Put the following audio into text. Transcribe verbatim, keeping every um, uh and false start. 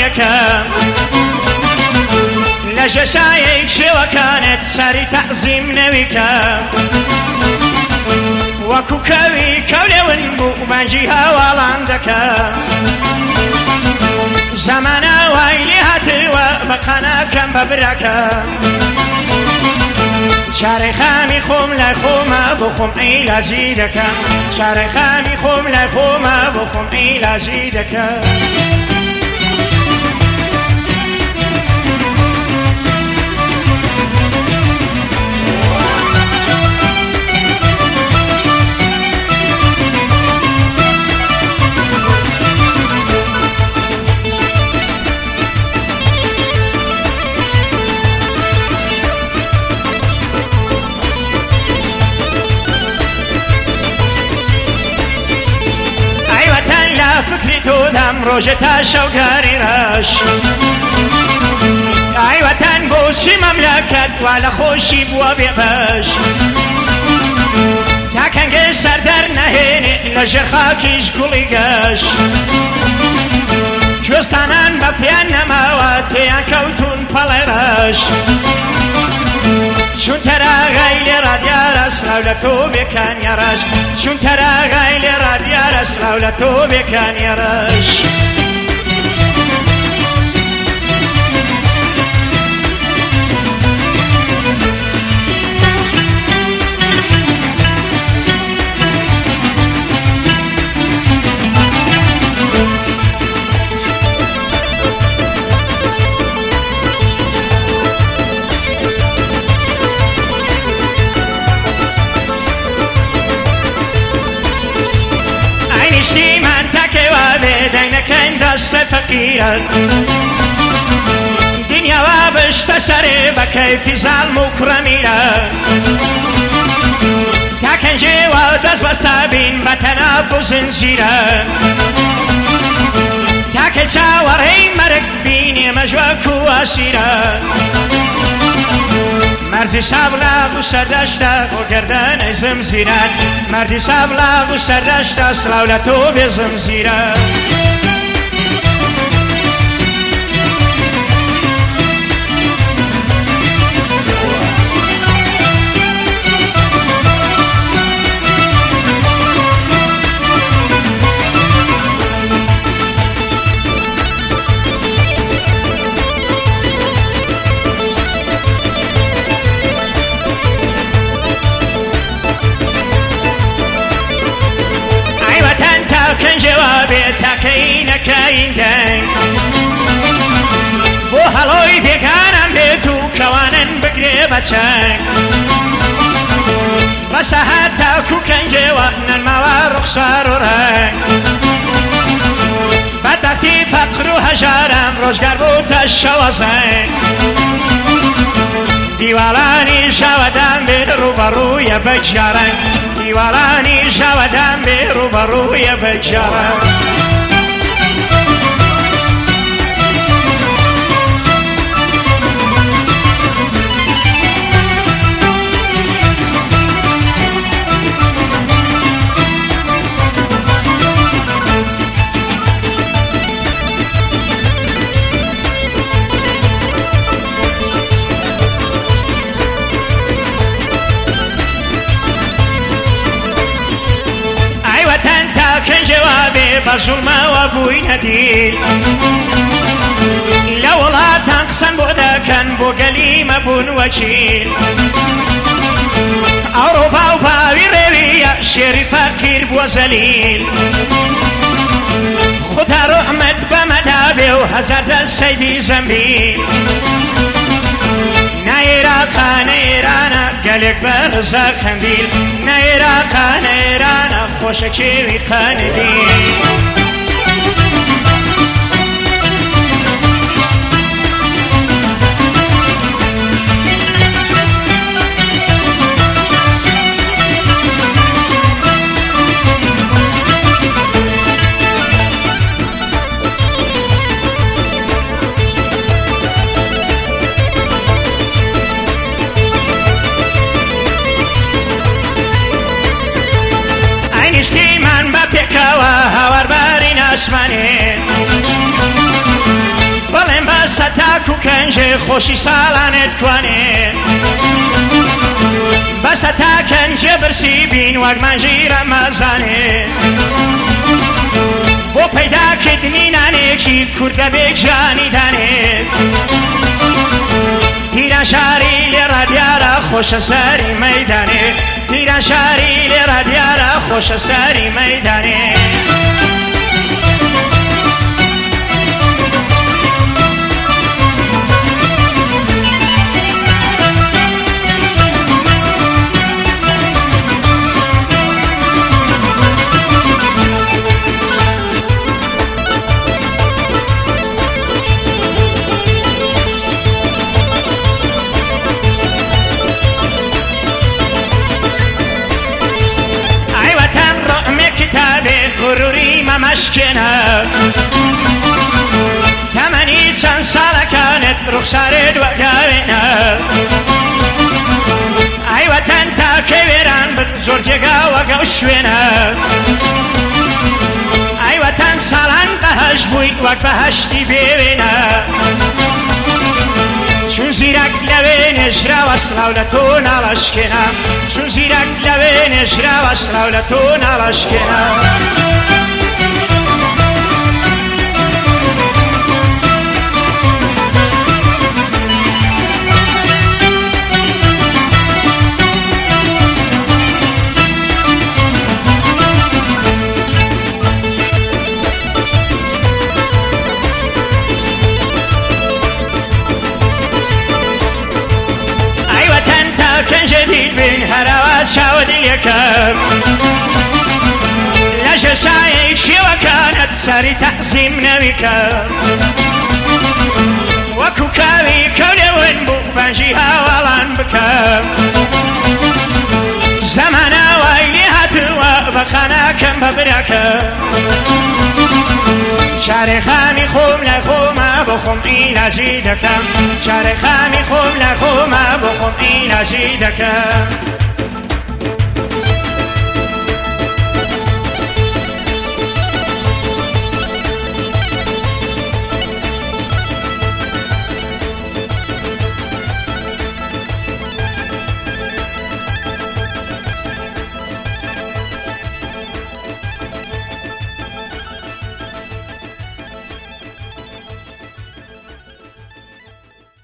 دەکەم لە ژەشایەک شێوەکانت سەری تەعزیم نەویکەم وەکو کەوی کەولێون بوو بانجی هەواڵان دەکەم زەمانە وای لێ هاتووە بە قەنەکەم بە براکەم شارەی خامی خۆم لای خۆمە بۆ خۆم عیلاجی دەکەم شارەی خامی خۆم لای خۆمە بۆ خۆم عیلاجی دەکەم فکری تو دم ڕۆژە تا شەوگاری ڕەش ئای وەتەن بۆچی مەملەکەت وا لە خۆشی بووە بێبەش تا کەنگێ سەردەر نەهێنێ لە ژێر خاکیش گوڵی گەش کوێستانان بە پێیان نەماوە تێیان کەوتون پەڵێ ڕەش چون تەراغای لێرا دیارە سلااو لە تۆ بێکان یاڕەش چون تەراغای لێرا دیارە سلااو لە تۆ بێکان یاڕەش نیشتیمان تاکێوا بێ دەینەکەین دەستە فەقیرە دنیاوا بشتە سەرێ بە کەیفی زاڵم و کوڕەمیرە تا کەنجێوە دەست بەستە بین بە تەناف و زنجیرە تاکە چاوەڕێی مەرگ بینێ مەژوەک و ئاسیرە مردی سابلاغ و سەردەشتە بۆ گەردەنەی زمزیرەت مردی سابلاغ و سەردەشتە سلااو لە تۆ بێ زمزیرە کەنجێوا بێت تاکەینەکەین دەنگ بۆ هەڵۆی بێگانان بێت و کەوانن بگرێ بە چەنگ بە سەهات تاکو کەنجێوە نەرماوە ڕوخسار و ڕەنگ بەدەختی فەقر و هەژارم ڕۆژگار بووتە شەوە زەنگ دیوارانی ژاوەدان بێ ڕوبەڕوویە بە جارەنگ دیوارانی ژاوەدان بێ ڕوبەڕوویە بە جارەنگ کەنجێوا بێ بە زوڵمەوە بووینە دیل لە وڵاتان قسەن بۆ دەکەن بۆ گەلیمە بوون وەکیل ئەوڕۆپا و پاوی ڕێویە شێری فەقیر بووە زەلیل خودا ڕەحمەت بەمەدا بێ و هەزار جەل سەیدی زەمبیل نایێراقا نەیێرانە گەلێک بەرزە خەندیل نایێراقا نەیێرانە خۆشە کێوی قەندیل نیشتیمان بە پێکەوە هاوارباری ناشمانێ چاک و کەنجێ خۆشی ساڵانت کوانێ بەسە تا کەنجێ برسی بین وەک مانجی ڕەمەزانێ بۆ پەیداکردنی نانێکی کوردەبێک ژانی دانێت پیران شاری لێرە دیارە خۆشە سەری مەیدانێ پیران شاری لێرە دیارە خۆشە سەری مەیدانێ غروری مەمەشکێنە تەمەنی چەند ساڵەکانت ڕوخسارێت وەگاوێنە ئایوەتەن تاکە وێران بن زۆر جێگا وەگەو شوێنە ئایوەتەن ساڵان بەهەش بووی وەک بەهەشتی بێوێنە چون زیرەک لەوێ نێژراوە سڵاو لە تۆ ناڵەشکێنە چون زیرەک لەوێ نێژراوە سڵاو لە تۆ ناڵەشکێنە جديد بين هراوات شاود اليكم لاجل سايك شي وكانت ساري تحزيم نبيكم وكو كاوي كوني ونبو بانجيها والان بكم زمانا وايلي هاتوا بخانا كم ببركم شاري خامي خوم لخوما بخوم إلاجي دكم شاري خامي خوم لخوما بخوم إلاجي دكم